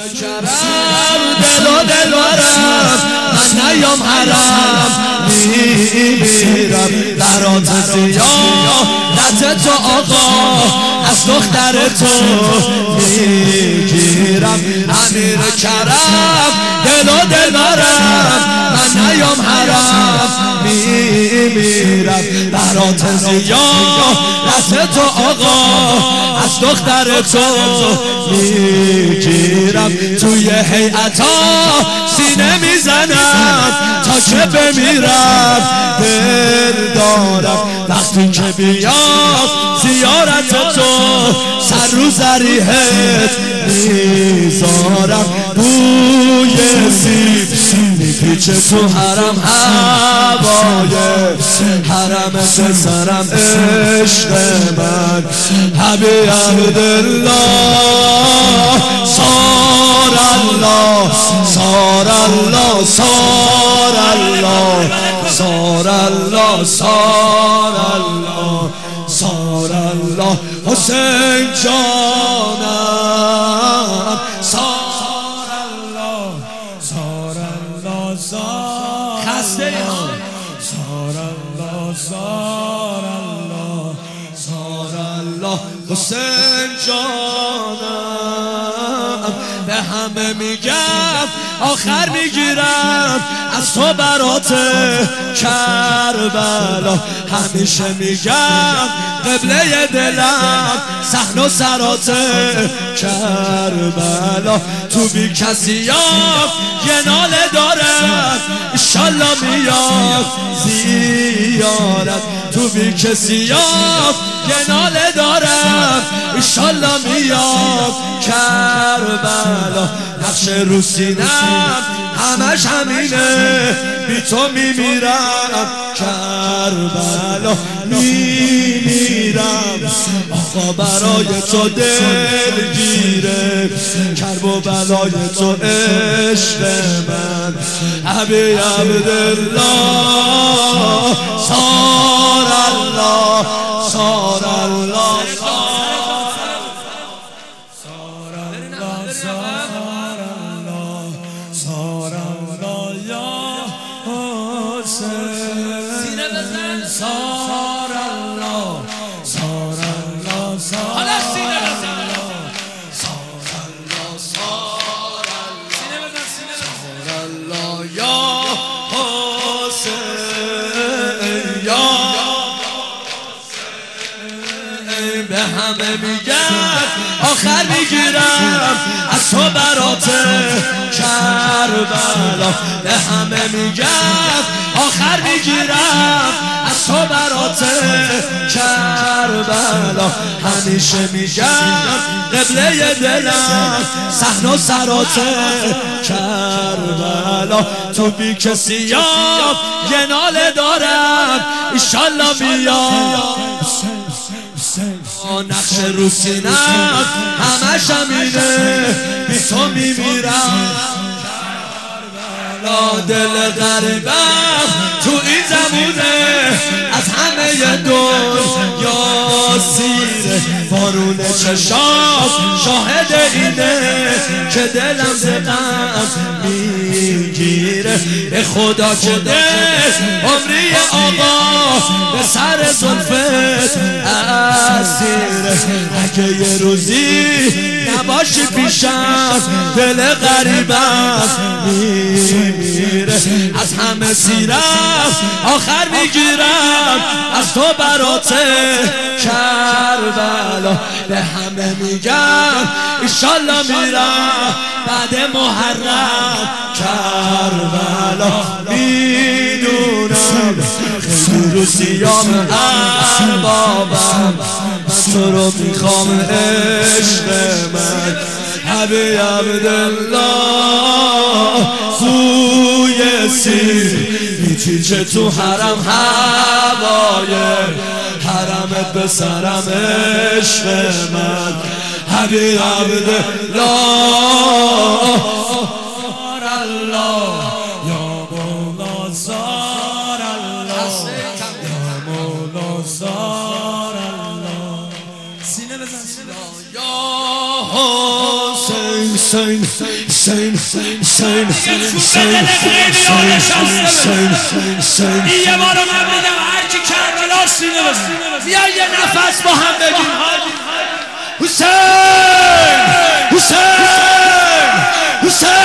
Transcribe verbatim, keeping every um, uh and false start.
کرم دل و دلبرم من نیام حرم میمیرم برات زیارت تو آقا از دختر تو میگیرم امیر کرم دل و دلبرم من نیام حرم میمیرم برات زیارت تو آقا از دختر تو میگیرم توی هیئتا سینه میزنم تا که بمیرم دل دارم وقتی که بیام زیارت تو سر رو ضریحت میذارم بوی سیب میپیچه تو حرم هوای حرم سرم عشق من حبیب عبدالله صار الله صار الله صار الله صار الله صار الله صار الله حسین جانم صار الله صار الله صار خسته صار الله صار الله صار الله حسین جانم به همه میگم آخر میگیرم از تو برات کربلا همیشه میگم قبله دلم صحن و سرات کربلا تو بی کسی یه ناله دارم انشالله میاد زیارت تو بی کسی یه ناله دارم انشالله میاد کربلا نقش رو سینم همش همینه بی تو میمیرم کربلا میمیرم آقا برای تو دلگیره کرب و بلای تو عشق من حبیب عبدالله صار الله صار الله به همه میگم آخر میگیرم از تو برات کربلا به همه میگم آخر میگیرم از تو برات کربلا همیشه میگم قبله دلم صحن و سرات کربلا تو بی کسی یه ناله دارم انشالله بیاد نقش رو سینم همش همینه بی تو میمیرم دل غریبم تو این زمونه از همه دنیا سیره بارون چشام شاهد اینه که دلم زدم میگیره به خدا که دل عمری آقا به سر زلفت اسیره اگه یه روزی نباشی پیشم دل غریبم میمیره از همه سیرم آخر میگیرم از تو برات کربلا به همه میگم انشالله میرم بعد محرم کربلا میدونم خیلی رو سیام اربابم من تو رو میخوام عشق من حبیب عبدالله بوی سیر میپیچه تو حرم هوای حرمت به سرم عشق من حبیب عبدالله صار الله یا مولا صار الله یا مولا صار الله سینه بزن یا حسین حسین حسین حسین حسین حسین یه بار من میگم هر کی کربلا سینه بزنه بیا یه نفس با هم بگیم حسین حسین حسین